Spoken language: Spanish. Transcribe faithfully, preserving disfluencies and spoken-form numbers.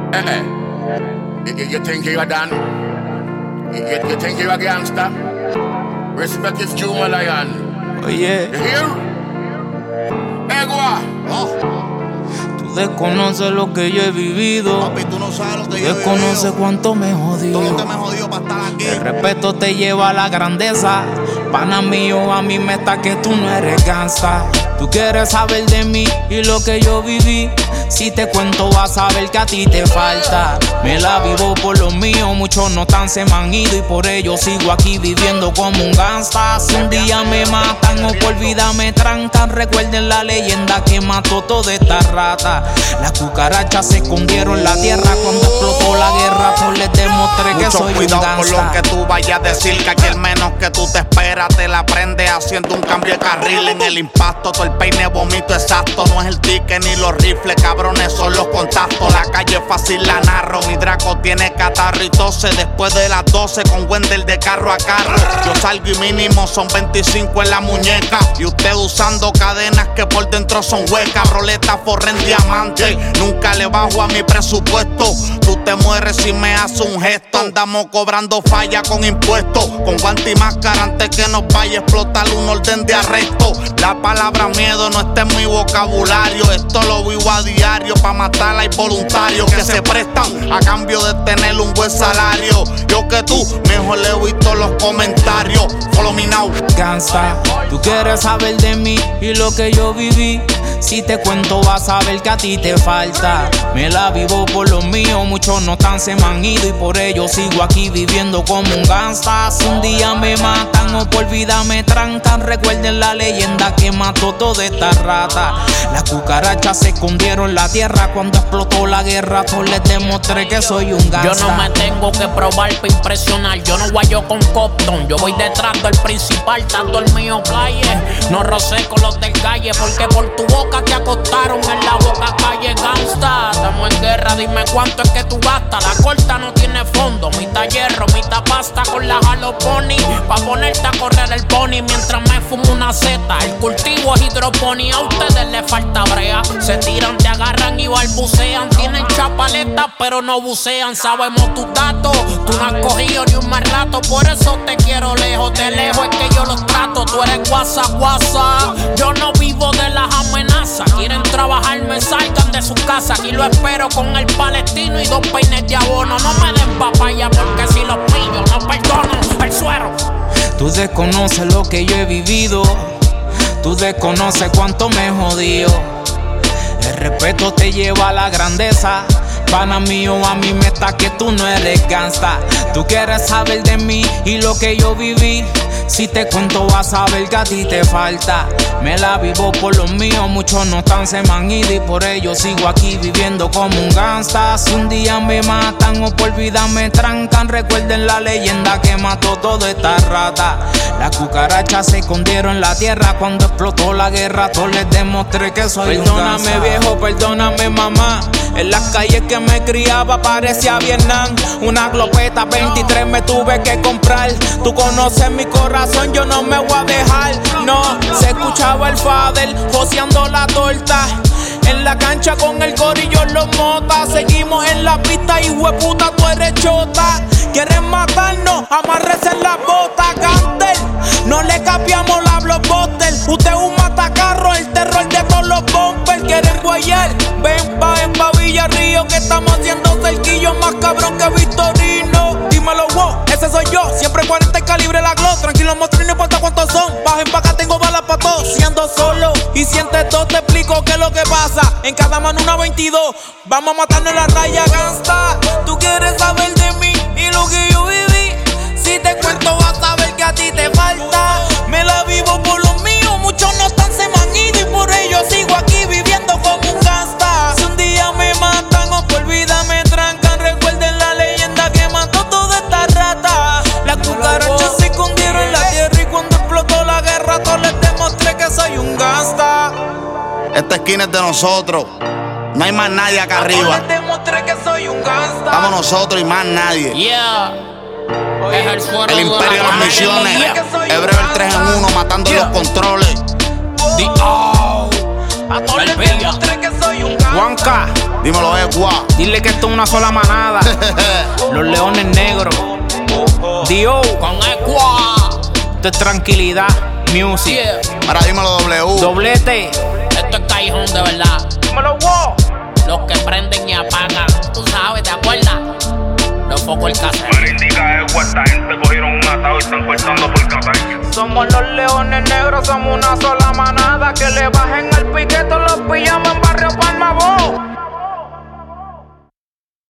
Eh, eh. You, you, you think you're done? You, you, you think you're a gangster? Respect is due, my lion. Oh yeah. You hear? Egua. Oh. Tú desconoces lo que yo he vivido. Papi, tú no sabes lo que yo he vivido. Desconoces cuánto me jodió. Todo lo que me jodió para estar aquí. El respeto te lleva a la grandeza. Pana mío, a mí me está que tú no eres gangsta. Tú quieres saber de mí y lo que yo viví. Si te cuento vas a ver que a ti te falta. Me la vivo por lo mío, muchos no tan se me han ido y por ello sigo aquí viviendo como un gangsta. Si un día me matan o por vida me trancan, recuerden la leyenda que mató toda esta rata. Las cucarachas se escondieron en la tierra cuando explotó la guerra. Pues les demostré que mucho soy un cuidado gangsta. con lo que tú vayas a decir, que aquí el menos que tú te esperas te la prende haciendo un cambio de carril. En el impacto todo el peine vomito exacto. No es el ticket ni los rifles, cabrones, son los contactos. La calle fácil la narro, mi Draco tiene catarro y tose. Después de las doce con Wendell de carro a carro. Yo salgo y mínimo son veinticinco en la muñeca. Y usted usando cadenas que por dentro son huecas. Roleta forren diamante, nunca le bajo a mi presupuesto. Tú te mueres si me haces un gesto. Andamos cobrando falla con impuestos. Con guante y máscara antes que nos vaya a explotar un orden de arresto. La palabra miedo no está en mi vocabulario. Esto lo vivo a diario. Pa' matar hay voluntarios que se prestan a cambio de tener un buen salario. Yo que tú, mejor le he visto los comentarios. Follow me now. Gangsta, tú quieres saber de mí y lo que yo viví. Si te cuento vas a ver que a ti te falta. Me la vivo por lo mío, muchos no tan se me han ido y por ello sigo aquí viviendo como un gangsta. Si un día me matan o por vida me trancan, recuerden la leyenda que mató toda esta rata. Las cucarachas se escondieron en la tierra cuando explotó la guerra. Pues les demostré que soy un gangsta. Yo no me tengo que probar para impresionar. Yo no guayo con Copton. Yo voy detrás del principal, tanto el mío player. No rocé con los del calle porque por tu boca te acostaron en la boca calle gangsta. Estamos en guerra, dime cuánto es que tú gastas. La corta no tiene fondo, mitad hierro, mitad pasta con la Halo Pony. Pa' ponerte a correr el pony mientras me fumo una seta. El cultivo es hidroponía, a ustedes les falta brea. Se tiran, te agarran y balbucean. Tienen chapaletas pero no bucean. Sabemos tus datos, tú no has cogido ni un mal rato. Por eso te quiero lejos, de lejos es que yo los trato. Tú eres guasa, guasa. Yo no vivo de las amenazas. Quieren trabajar, me salgan de su casa. Aquí lo espero con el palestino y dos peines de abono. No me den papaya porque si los pillo no perdono el suero. Tú desconoces lo que yo he vivido. Tú desconoces cuánto me he jodido. El respeto te lleva a la grandeza. Pana mío, a mí me está que tú no eres gangsta. Tú quieres saber de mí y lo que yo viví. Si te cuento vas a ver que a ti te falta. Me la vivo por los míos, muchos no tan se me han ido y por ello sigo aquí viviendo como un gangsta. Si un día me matan o por vida me trancan, recuerden la leyenda que mató toda esta rata. Las cucarachas se escondieron en la tierra cuando explotó la guerra. Todos les demostré que soy un gangsta. Perdóname viejo, perdóname mamá. En las calles que me criaba parecía Vietnam. Una glopeta veintitrés me tuve que comprar. Tú conoces mi corazón, yo no me voy a dejar. No, se escuchaba el fader joseando la torta. En la cancha con el gorillo los motas. Seguimos en la pista y hueputa tú eres chota. Quieren matarnos, amarrese en la bota. Gantel, no le capiamos la blockbuster. Usted es un matacarro, el terror de todos los bumpers. Quieren guayar, ven pa' en pa' Villarrío que estamos haciendo cerquillos más cabrón que Victorino. Dímelo wow, ese soy yo, siempre cuarenta y calibre la Glock. Tranquilo monstruo, no importa cuántos son. Bajen pa' acá, tengo balas pa' todos. Si ando solo y sientes todo, te explico qué es lo que pasa. En cada mano una veintidós, vamos a matarnos en la raya gangsta. Tú quieres saber de mí y lo que yo viví. Si te cuento vas a ver que a ti te falta. Me la vivo por los míos, muchos no están se me han ido y por ello sigo aquí viviendo como un gangsta. Si un día me matan o por vida me trancan, recuerden la leyenda que mató toda esta rata. Las cucarachas se escondieron en la tierra y cuando explotó la guerra todos les demostré que soy un gangsta. Esta esquina es de nosotros. No hay más nadie acá arriba. Les demostré que soy un gangsta. Estamos nosotros y más nadie. Yeah. Es el suero El imperio de las misiones. Hebreo el tres en uno matando los controles. The O. A todos les demostré que soy un gangsta. Juanca, dímelo, Egua. dile que esto es una sola manada. Los leones negros. Dio Con Egua. esto es tranquilidad. Music. Yeah. Ahora dímelo, W. Doblete. Esto es callejón de verdad. Dímelo, wow. Los que prenden y apagan. Tú sabes, ¿te acuerdas? Los focos el casero. Para indica Egua, esta gente cogieron un atado y están cortando por Cataña. Somos los leones negros, somos una sola manada. Que le bajen al piqueto, los pillamos en Barrio Palma, wow.